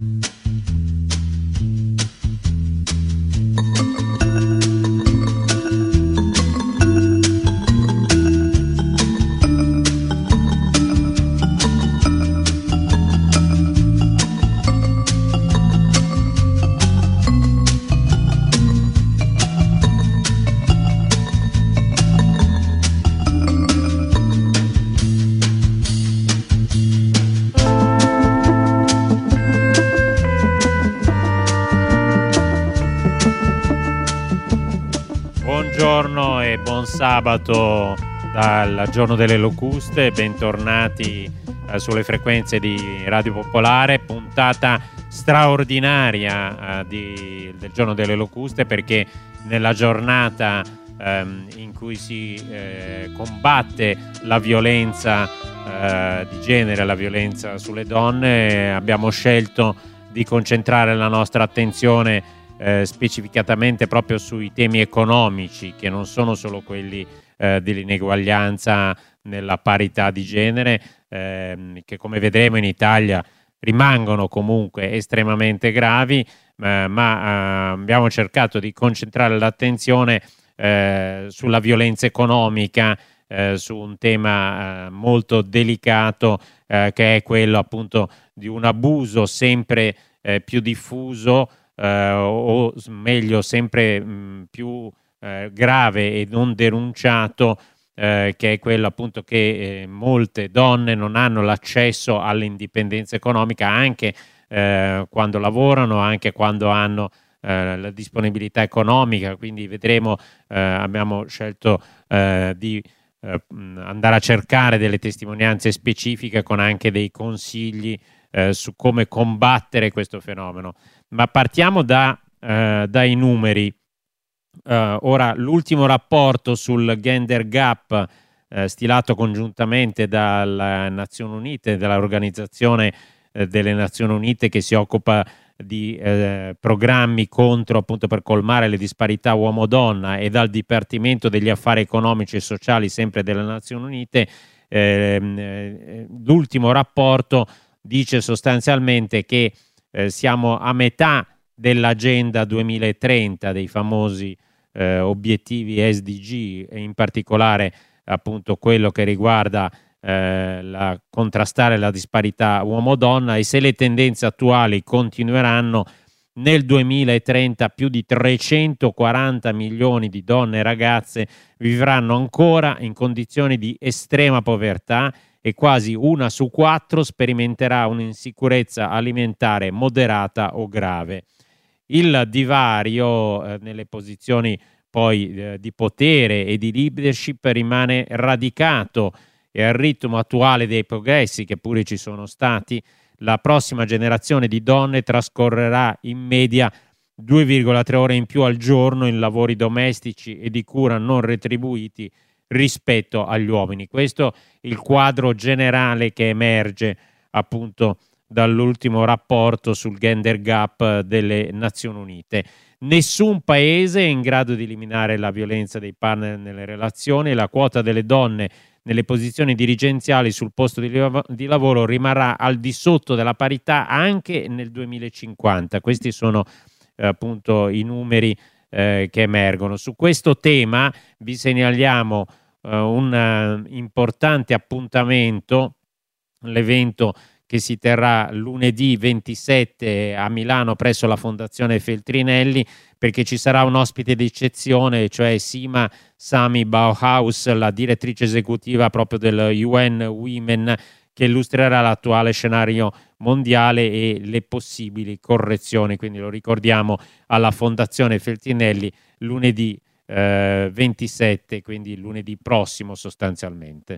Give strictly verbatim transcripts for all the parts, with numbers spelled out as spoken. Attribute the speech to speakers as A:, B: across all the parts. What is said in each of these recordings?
A: Buongiorno e buon sabato dal Giorno delle Locuste, bentornati eh, sulle frequenze di Radio Popolare, puntata straordinaria eh, di, del Giorno delle Locuste, perché nella giornata ehm, in cui si eh, combatte la violenza eh, di genere, la violenza sulle donne, abbiamo scelto di concentrare la nostra attenzione Eh, specificatamente proprio sui temi economici, che non sono solo quelli eh, dell'ineguaglianza nella parità di genere, ehm, che come vedremo in Italia rimangono comunque estremamente gravi, eh, ma eh, abbiamo cercato di concentrare l'attenzione eh, sulla violenza economica, eh, su un tema eh, molto delicato, eh, che è quello appunto di un abuso sempre eh, più diffuso, Uh, o meglio sempre mh, più uh, grave e non denunciato, uh, che è quello appunto che eh, molte donne non hanno l'accesso all'indipendenza economica anche uh, quando lavorano, anche quando hanno uh, la disponibilità economica. Quindi vedremo, uh, abbiamo scelto uh, di uh, andare a cercare delle testimonianze specifiche con anche dei consigli uh, su come combattere questo fenomeno. Ma partiamo da, eh, dai numeri. Uh, ora, l'ultimo rapporto sul gender gap, eh, stilato congiuntamente dalle Nazioni Unite, dall'Organizzazione eh, delle Nazioni Unite che si occupa di eh, programmi contro, appunto, per colmare le disparità uomo-donna, e dal Dipartimento degli Affari Economici e Sociali, sempre delle Nazioni Unite, ehm, eh, l'ultimo rapporto dice sostanzialmente che Eh, siamo a metà dell'agenda duemilatrenta, dei famosi eh, obiettivi S D G, e in particolare appunto quello che riguarda eh, la, contrastare la disparità uomo-donna, e se le tendenze attuali continueranno, nel duemilatrenta più di trecentoquaranta milioni di donne e ragazze vivranno ancora in condizioni di estrema povertà, e quasi una su quattro sperimenterà un'insicurezza alimentare moderata o grave. Il divario eh, nelle posizioni poi eh, di potere e di leadership rimane radicato, e al ritmo attuale dei progressi, che pure ci sono stati, la prossima generazione di donne trascorrerà in media due virgola tre ore in più al giorno in lavori domestici e di cura non retribuiti rispetto agli uomini. Questo è il quadro generale che emerge appunto dall'ultimo rapporto sul gender gap delle Nazioni Unite. Nessun paese è in grado di eliminare la violenza dei partner nelle relazioni, e la quota delle donne nelle posizioni dirigenziali sul posto di, lav- di lavoro rimarrà al di sotto della parità anche nel duemilacinquanta. Questi sono eh, appunto i numeri eh, che emergono. Su questo tema vi segnaliamo Uh, un uh, importante appuntamento, l'evento che si terrà lunedì ventisette a Milano presso la Fondazione Feltrinelli, perché ci sarà un ospite d'eccezione, cioè Sima Sami Bauhaus, la direttrice esecutiva proprio del U N Women, che illustrerà l'attuale scenario mondiale e le possibili correzioni. Quindi lo ricordiamo, alla Fondazione Feltrinelli lunedì Eh, ventisette, quindi lunedì prossimo sostanzialmente.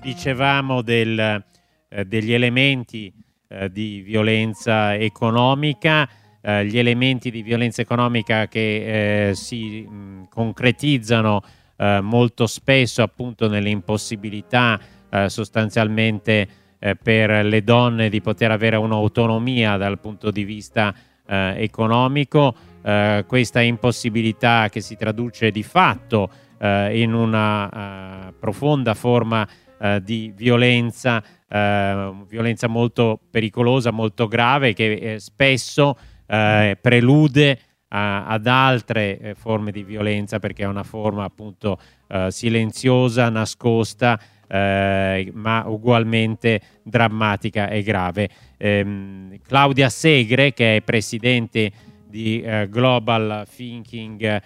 A: dicevamo del, eh, degli elementi eh, di violenza economica, eh, gli elementi di violenza economica che eh, si mh, concretizzano eh, molto spesso appunto nell'impossibilità eh, sostanzialmente eh, per le donne di poter avere un'autonomia dal punto di vista eh, economico, eh, questa impossibilità che si traduce di fatto eh, in una uh, profonda forma uh, di violenza, uh, violenza molto pericolosa, molto grave, che eh, spesso uh, prelude uh, ad altre eh, forme di violenza, perché è una forma appunto uh, silenziosa, nascosta, Eh, ma ugualmente drammatica e grave. Eh, Claudia Segre, che è presidente di eh, Global Thinking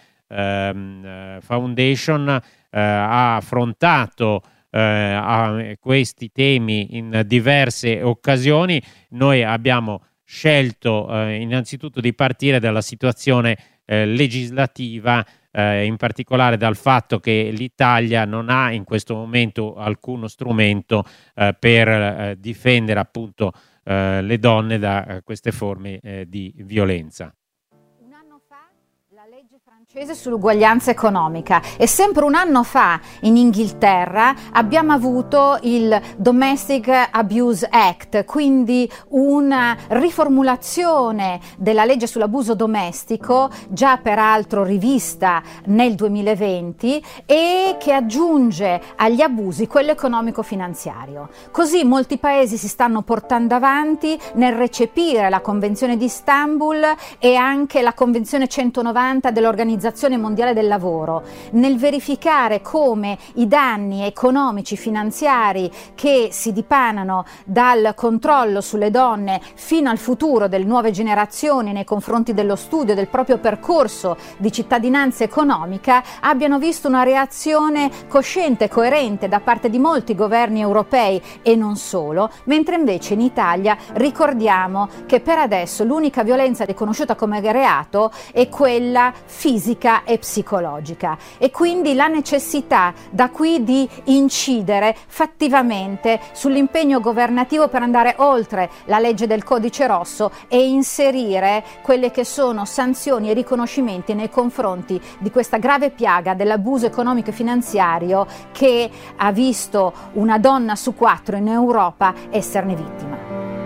A: ehm, Foundation, eh, ha affrontato eh, a questi temi in diverse occasioni. Noi abbiamo scelto eh, innanzitutto di partire dalla situazione eh, legislativa, Eh, in particolare dal fatto che l'Italia non ha in questo momento alcuno strumento eh, per eh, difendere appunto eh, le donne da eh, queste forme eh, di violenza.
B: Un anno fa la legge francese sull'uguaglianza economica e sempre un anno fa in Inghilterra abbiamo avuto il Domestic Abuse Act, quindi una riformulazione della legge sull'abuso domestico, già peraltro rivista nel duemilaventi, e che aggiunge agli abusi quello economico-finanziario. Così molti paesi si stanno portando avanti nel recepire la Convenzione di Istanbul e anche la Convenzione centonovanta dell'Organizzazione Mondiale del Lavoro, nel verificare come i danni economici, finanziari che si dipanano dal controllo sulle donne fino al futuro delle nuove generazioni nei confronti dello studio, del proprio percorso di cittadinanza economica, abbiano visto una reazione cosciente e coerente da parte di molti governi europei e non solo, mentre invece in Italia ricordiamo che per adesso l'unica violenza riconosciuta come reato è quella fisica e psicologica, e quindi la necessità da qui di incidere fattivamente sull'impegno governativo per andare oltre la legge del codice rosso e inserire quelle che sono sanzioni e riconoscimenti nei confronti di questa grave piaga dell'abuso economico e finanziario che ha visto una donna su quattro in Europa esserne vittima.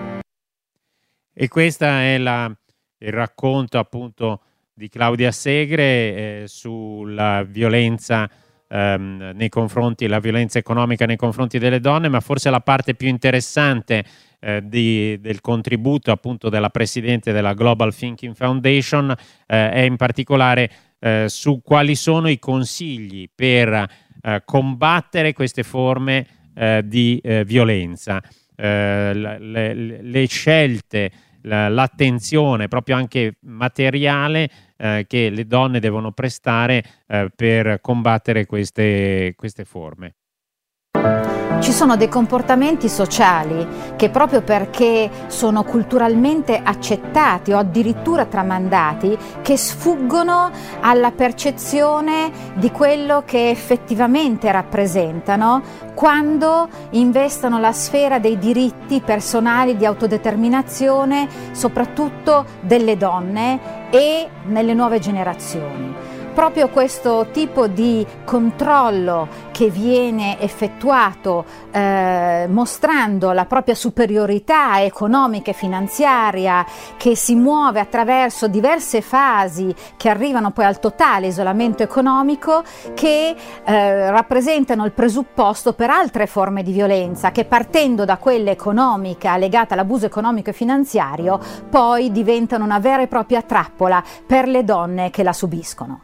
A: E questa è la, il racconto appunto di Claudia Segre eh, sulla violenza ehm, nei confronti, la violenza economica nei confronti delle donne, ma forse la parte più interessante eh, di, del contributo appunto della presidente della Global Thinking Foundation eh, è in particolare eh, su quali sono i consigli per eh, combattere queste forme eh, di eh, violenza, eh, le, le scelte, l'attenzione proprio anche materiale eh, che le donne devono prestare eh, per combattere queste, queste forme.
B: Ci sono dei comportamenti sociali che, proprio perché sono culturalmente accettati o addirittura tramandati, che sfuggono alla percezione di quello che effettivamente rappresentano quando investono la sfera dei diritti personali di autodeterminazione, soprattutto delle donne e nelle nuove generazioni. Proprio questo tipo di controllo che viene effettuato eh, mostrando la propria superiorità economica e finanziaria, che si muove attraverso diverse fasi che arrivano poi al totale isolamento economico, che eh, rappresentano il presupposto per altre forme di violenza che, partendo da quella economica legata all'abuso economico e finanziario, poi diventano una vera e propria trappola per le donne che la subiscono.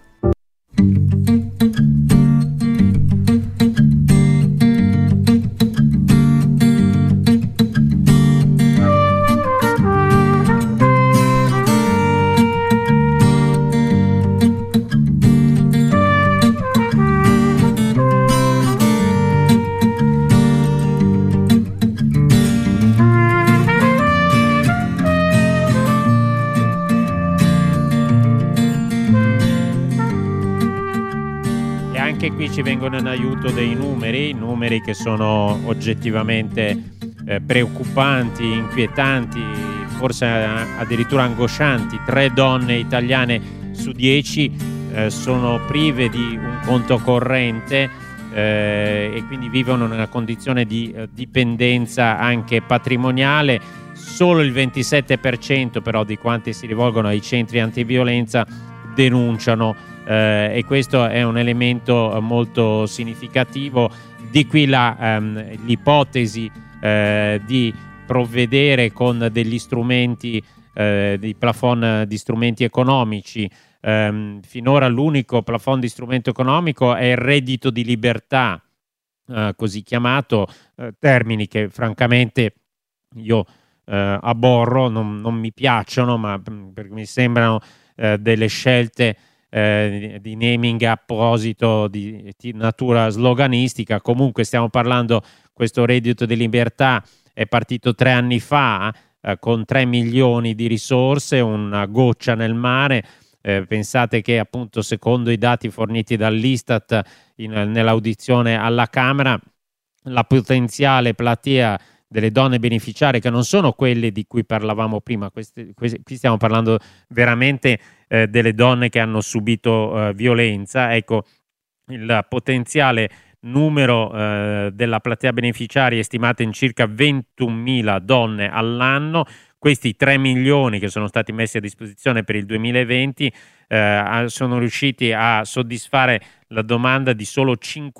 A: anche qui ci vengono in aiuto dei numeri, numeri che sono oggettivamente eh, preoccupanti, inquietanti, forse addirittura angoscianti. Tre donne italiane su dieci eh, sono prive di un conto corrente eh, e quindi vivono in una condizione di eh, dipendenza anche patrimoniale. Solo il ventisette per cento però di quanti si rivolgono ai centri antiviolenza denunciano eh, e questo è un elemento molto significativo. Di qui la, ehm, l'ipotesi eh, di provvedere con degli strumenti, eh, di plafond di strumenti economici. Um, finora l'unico plafond di strumento economico è il reddito di libertà, uh, così chiamato, uh, termini che francamente io uh, aborro, non, non mi piacciono, ma perché mi sembrano uh, delle scelte uh, di naming apposito di, di natura sloganistica. Comunque stiamo parlando, questo reddito di libertà è partito tre anni fa uh, con tre milioni di risorse, una goccia nel mare. Eh, pensate che appunto secondo i dati forniti dall'Istat in, nell'audizione alla Camera, la potenziale platea delle donne beneficiarie, che non sono quelle di cui parlavamo prima, queste, queste, qui stiamo parlando veramente eh, delle donne che hanno subito eh, violenza, ecco, il potenziale numero eh, della platea beneficiaria è stimato in circa ventunomila donne all'anno. Questi tre milioni che sono stati messi a disposizione per il duemilaventi eh, sono riusciti a soddisfare la domanda di solo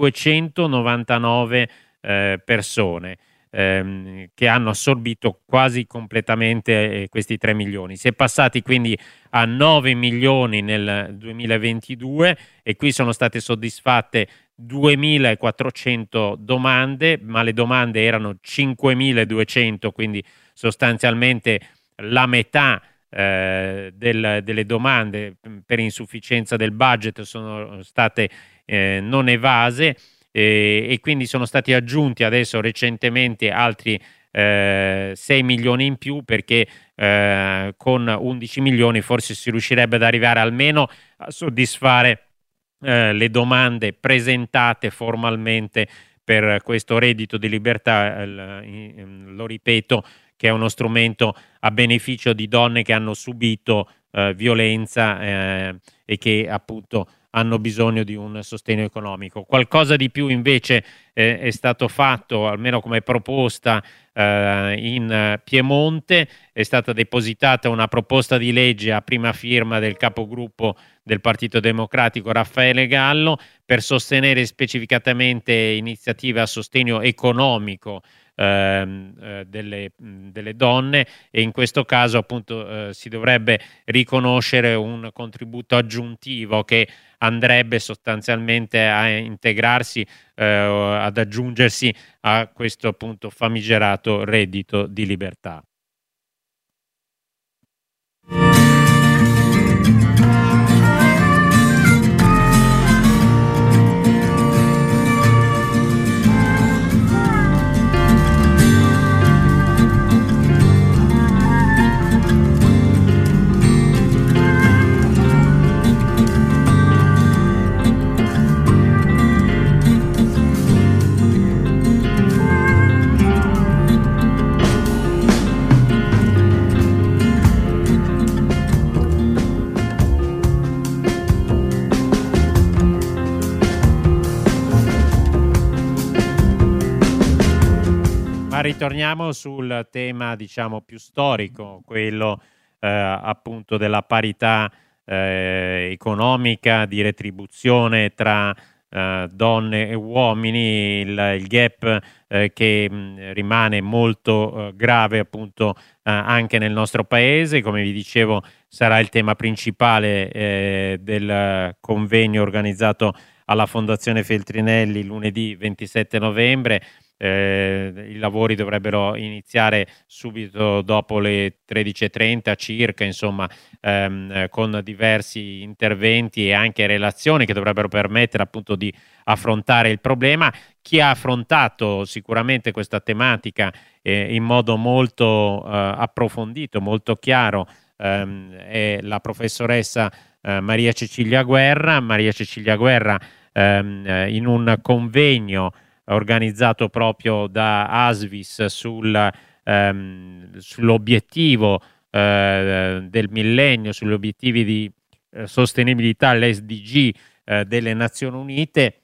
A: cinquecentonovantanove eh, persone ehm, che hanno assorbito quasi completamente eh, questi tre milioni. Si è passati quindi a nove milioni nel duemilaventidue e qui sono state soddisfatte duemilaquattrocento domande, ma le domande erano cinquemiladuecento, quindi sostanzialmente la metà eh, del, delle domande per insufficienza del budget sono state eh, non evase eh, e quindi sono stati aggiunti adesso recentemente altri eh, sei milioni in più, perché eh, con undici milioni forse si riuscirebbe ad arrivare almeno a soddisfare eh, le domande presentate formalmente per questo reddito di libertà. Eh, lo ripeto, che è uno strumento a beneficio di donne che hanno subito eh, violenza eh, e che appunto hanno bisogno di un sostegno economico. Qualcosa di più invece eh, è stato fatto, almeno come proposta eh, in Piemonte. È stata depositata una proposta di legge a prima firma del capogruppo del Partito Democratico Raffaele Gallo per sostenere specificatamente iniziative a sostegno economico Ehm, eh, delle, delle donne, e in questo caso appunto eh, si dovrebbe riconoscere un contributo aggiuntivo che andrebbe sostanzialmente a integrarsi, eh, ad aggiungersi a questo appunto famigerato reddito di libertà. Ma ritorniamo sul tema, diciamo, più storico, quello eh, appunto della parità eh, economica, di retribuzione tra eh, donne e uomini, il, il gap eh, che mh, rimane molto eh, grave appunto eh, anche nel nostro paese. Come vi dicevo, sarà il tema principale eh, del convegno organizzato alla Fondazione Feltrinelli lunedì ventisette novembre. Eh, i lavori dovrebbero iniziare subito dopo le tredici e trenta circa, insomma, ehm, con diversi interventi e anche relazioni che dovrebbero permettere appunto di affrontare il problema. Chi ha affrontato sicuramente questa tematica eh, in modo molto eh, approfondito, molto chiaro, ehm, è la professoressa eh, Maria Cecilia Guerra. Maria Cecilia Guerra ehm, in un convegno organizzato proprio da ASVIS sul, ehm, sull'obiettivo eh, del millennio, sugli obiettivi di eh, sostenibilità, l'S D G eh, delle Nazioni Unite,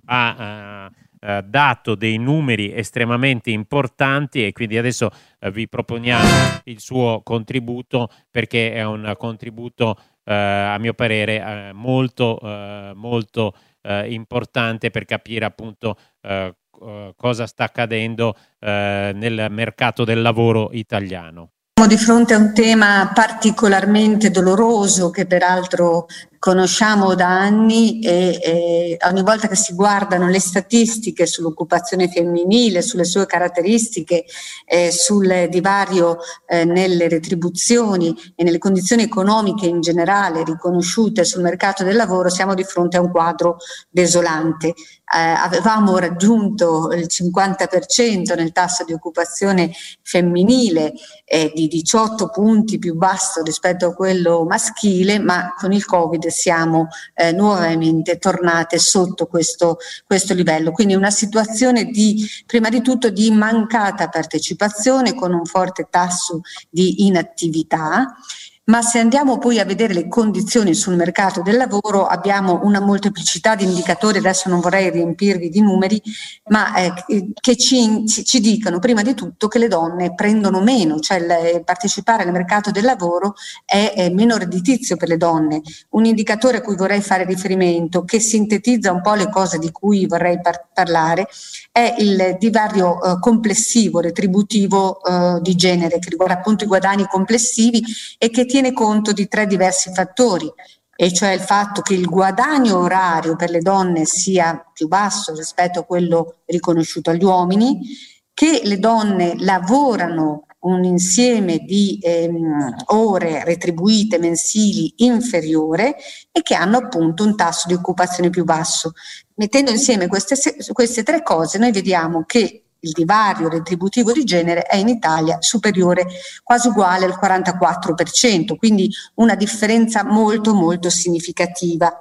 A: ha eh, dato dei numeri estremamente importanti, e quindi adesso eh, vi proponiamo il suo contributo, perché è un contributo eh, a mio parere eh, molto eh, molto eh, importante per capire appunto eh, cosa sta accadendo eh, nel mercato del lavoro italiano.
C: Siamo di fronte a un tema particolarmente doloroso, che peraltro conosciamo da anni, e, e ogni volta che si guardano le statistiche sull'occupazione femminile, sulle sue caratteristiche, eh, sul divario eh, nelle retribuzioni e nelle condizioni economiche in generale riconosciute sul mercato del lavoro, siamo di fronte a un quadro desolante. Eh, avevamo raggiunto il cinquanta per cento nel tasso di occupazione femminile, eh, di diciotto punti più basso rispetto a quello maschile, ma con il Covid siamo eh, nuovamente tornate sotto questo, questo livello. Quindi una situazione di, prima di tutto, di mancata partecipazione, con un forte tasso di inattività. Ma se andiamo poi a vedere le condizioni sul mercato del lavoro, abbiamo una molteplicità di indicatori, adesso non vorrei riempirvi di numeri, ma eh, che ci, ci dicono prima di tutto che le donne prendono meno, cioè il, partecipare al mercato del lavoro è, è meno redditizio per le donne. Un indicatore a cui vorrei fare riferimento, che sintetizza un po' le cose di cui vorrei par- parlare, è il divario eh, complessivo retributivo eh, di genere, che riguarda appunto i guadagni complessivi e che tiene conto di tre diversi fattori, e cioè il fatto che il guadagno orario per le donne sia più basso rispetto a quello riconosciuto agli uomini, che le donne lavorano un insieme di ehm, ore retribuite mensili inferiore e che hanno appunto un tasso di occupazione più basso. Mettendo insieme queste, queste tre cose, noi vediamo che il divario retributivo di genere è in Italia superiore, quasi uguale al quarantaquattro per cento, quindi una differenza molto molto significativa.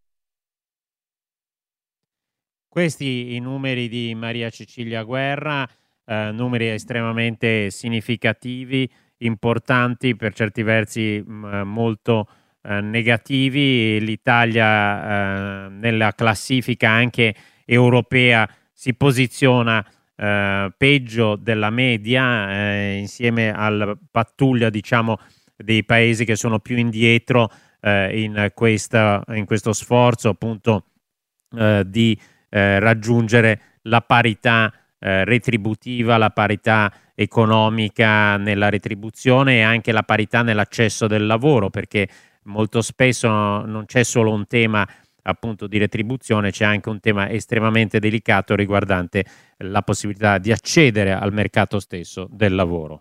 A: Questi i numeri di Maria Cecilia Guerra, eh, numeri estremamente significativi, importanti, per certi versi mh, molto eh, negativi. L'Italia eh, nella classifica anche europea si posiziona Uh, peggio della media, eh, insieme alla pattuglia, diciamo, dei paesi che sono più indietro eh, in, questa, in questo sforzo appunto eh, di eh, raggiungere la parità eh, retributiva, la parità economica nella retribuzione e anche la parità nell'accesso del lavoro, perché molto spesso non c'è solo un tema appunto di retribuzione, c'è anche un tema estremamente delicato riguardante la possibilità di accedere al mercato stesso del lavoro.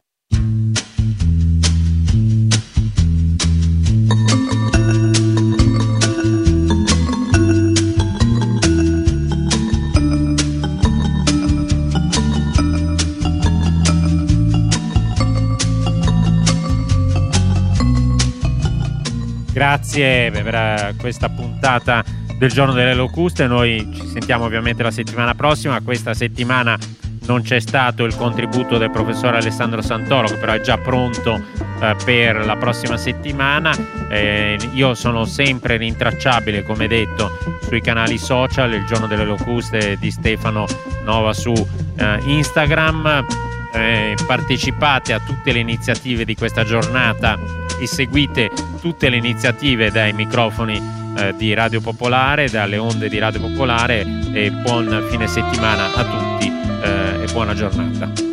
A: Grazie per questa puntata del Giorno delle Locuste. Noi ci sentiamo ovviamente la settimana prossima. Questa settimana non c'è stato il contributo del professor Alessandro Santoro, che però è già pronto eh, per la prossima settimana. Eh, io sono sempre rintracciabile, come detto, sui canali social, il Giorno delle Locuste di Stefano Nova su eh, Instagram. Eh, partecipate a tutte le iniziative di questa giornata e seguite tutte le iniziative dai microfoni eh, di Radio Popolare, dalle onde di Radio Popolare, e buon fine settimana a tutti eh, e buona giornata.